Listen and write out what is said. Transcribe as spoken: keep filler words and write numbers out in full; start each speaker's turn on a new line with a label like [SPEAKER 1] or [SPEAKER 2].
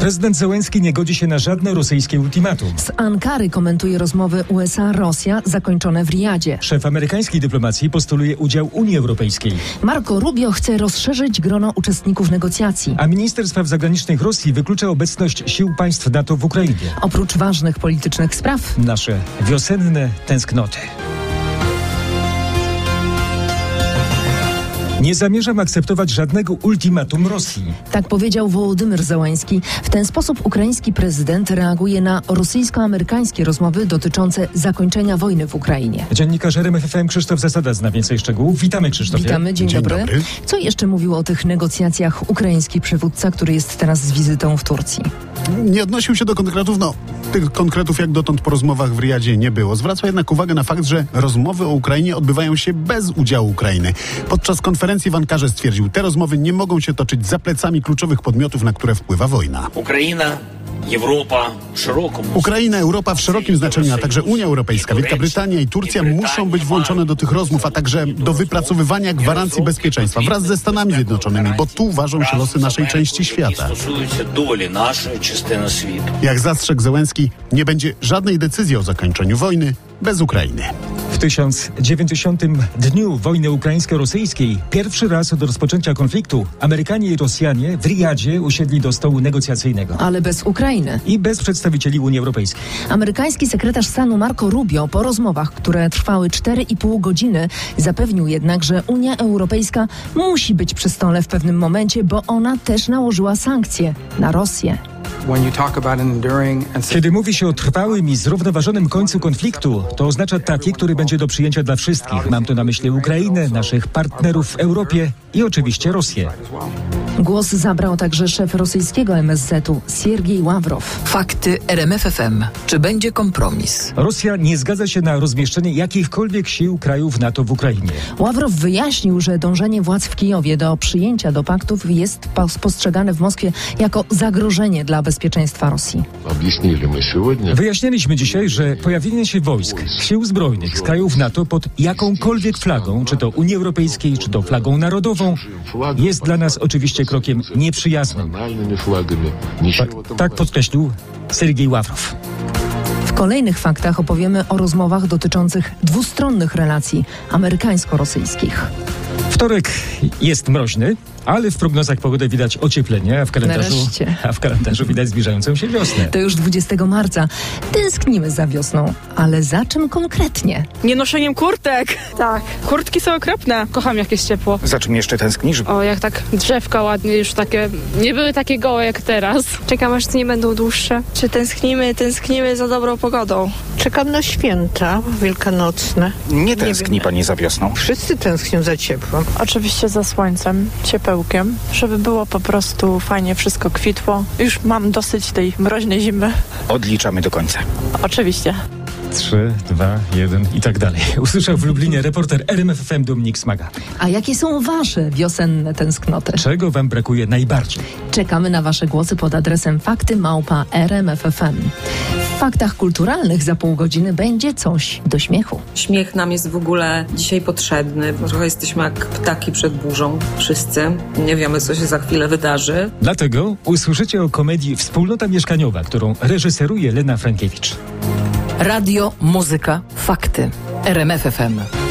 [SPEAKER 1] Prezydent Zełenski nie godzi się na żadne rosyjskie ultimatum.
[SPEAKER 2] Z Ankary komentuje rozmowy U S A-Rosja zakończone w Riyadzie.
[SPEAKER 1] Szef amerykańskiej dyplomacji postuluje udział Unii Europejskiej.
[SPEAKER 2] Marco Rubio chce rozszerzyć grono uczestników negocjacji.
[SPEAKER 1] A minister spraw zagranicznych Rosji wyklucza obecność sił państw NATO w Ukrainie.
[SPEAKER 2] Oprócz ważnych politycznych spraw,
[SPEAKER 1] Nasze wiosenne tęsknoty. Nie zamierzam akceptować żadnego ultimatum Rosji.
[SPEAKER 2] tak powiedział Wołodymyr Zełenski. W ten sposób ukraiński prezydent reaguje na rosyjsko-amerykańskie rozmowy dotyczące zakończenia wojny w Ukrainie.
[SPEAKER 1] Dziennikarz R M F F M Krzysztof Zasada zna więcej szczegółów. Witamy, Krzysztofie.
[SPEAKER 2] Witamy, dzień,
[SPEAKER 3] Dzień
[SPEAKER 2] dobry.
[SPEAKER 3] dobry.
[SPEAKER 2] Co jeszcze mówił o tych negocjacjach ukraiński przywódca, który jest teraz z wizytą w Turcji?
[SPEAKER 3] Nie odnosił się do konkretów, no tych konkretów jak dotąd po rozmowach w Riyadzie nie było. Zwraca jednak uwagę na fakt, że rozmowy o Ukrainie odbywają się bez udziału Ukrainy. Podczas konferencji w Ankarze stwierdził, te rozmowy nie mogą się toczyć za plecami kluczowych podmiotów, na które wpływa wojna.
[SPEAKER 4] Ukraina, Europa, szeroko.
[SPEAKER 3] Ukraina, Europa w szerokim znaczeniu, a także Unia Europejska, Wielka Brytania i Turcja muszą być włączone do tych rozmów, a także do wypracowywania gwarancji bezpieczeństwa wraz ze Stanami Zjednoczonymi, bo tu ważą się losy naszej części świata. Jak zastrzegł Zełenski, nie będzie żadnej decyzji o zakończeniu wojny bez Ukrainy.
[SPEAKER 1] W tysiąc dziewięćdziesiątym dniu wojny ukraińsko-rosyjskiej, pierwszy raz od rozpoczęcia konfliktu, Amerykanie i Rosjanie w Riyadzie usiedli do stołu negocjacyjnego.
[SPEAKER 2] Ale bez Ukrainy.
[SPEAKER 1] I bez przedstawicieli Unii Europejskiej.
[SPEAKER 2] Amerykański sekretarz stanu Marco Rubio po rozmowach, które trwały cztery i pół godziny, zapewnił jednak, że Unia Europejska musi być przy stole w pewnym momencie, bo ona też nałożyła sankcje na Rosję.
[SPEAKER 1] Kiedy mówi się o trwałym i zrównoważonym końcu konfliktu, to oznacza taki, który będzie do przyjęcia dla wszystkich. Mam tu na myśli Ukrainę, naszych partnerów w Europie i oczywiście Rosję.
[SPEAKER 2] Głos zabrał także szef rosyjskiego M S Z-u Siergiej Ławrow.
[SPEAKER 5] Fakty R M F F M. Czy będzie kompromis?
[SPEAKER 1] Rosja nie zgadza się na rozmieszczenie jakichkolwiek sił krajów NATO w Ukrainie.
[SPEAKER 2] Ławrow wyjaśnił, że dążenie władz w Kijowie do przyjęcia do paktów jest postrzegane w Moskwie jako zagrożenie dla bezpieczeństwa Rosji.
[SPEAKER 1] Wyjaśniliśmy dzisiaj, że pojawienie się wojsk, sił zbrojnych z krajów NATO pod jakąkolwiek flagą, czy to Unii Europejskiej, czy to flagą narodową, jest dla nas oczywiście krokiem nieprzyjaznym. Tak, tak podkreślił Siergiej Ławrow.
[SPEAKER 2] W kolejnych faktach opowiemy o rozmowach dotyczących dwustronnych relacji amerykańsko-rosyjskich.
[SPEAKER 1] Wtorek jest mroźny, ale w prognozach pogody widać ocieplenie, a w kalendarzu, a w kalendarzu widać zbliżającą się wiosnę.
[SPEAKER 2] To już dwudziestego marca. Tęsknimy za wiosną, ale za czym konkretnie?
[SPEAKER 6] Nie noszeniem kurtek. Tak. Kurtki są okropne. Kocham jak jest ciepło.
[SPEAKER 7] Za czym jeszcze tęsknisz?
[SPEAKER 6] O, jak tak drzewka ładnie już takie, nie były takie gołe jak teraz.
[SPEAKER 8] Czekam, aż nie będą dłuższe. Czy tęsknimy, tęsknimy za dobrą pogodą?
[SPEAKER 9] Czekam na święta wielkanocne.
[SPEAKER 7] Nie tęskni pani za wiosną?
[SPEAKER 9] Wszyscy tęsknią za ciepłem.
[SPEAKER 10] Oczywiście za słońcem, ciepełkiem, żeby było po prostu fajnie, wszystko kwitło. Już mam dosyć tej mroźnej zimy.
[SPEAKER 7] Odliczamy do końca.
[SPEAKER 10] Oczywiście.
[SPEAKER 1] Trzy, dwa, jeden i tak dalej. Usłyszał w Lublinie reporter R M F F M Dominik Smaga.
[SPEAKER 2] A jakie są wasze wiosenne tęsknoty?
[SPEAKER 1] Czego wam brakuje najbardziej?
[SPEAKER 2] Czekamy na wasze głosy pod adresem fakty małpa R M F F M. W faktach kulturalnych za pół godziny będzie coś do śmiechu.
[SPEAKER 11] Śmiech nam jest w ogóle dzisiaj potrzebny. Trochę jesteśmy jak ptaki przed burzą. Wszyscy. Nie wiemy, co się za chwilę wydarzy.
[SPEAKER 1] Dlatego usłyszycie o komedii Wspólnota Mieszkaniowa, którą reżyseruje Lena Frankiewicz.
[SPEAKER 5] Radio, muzyka, fakty. R M F F M.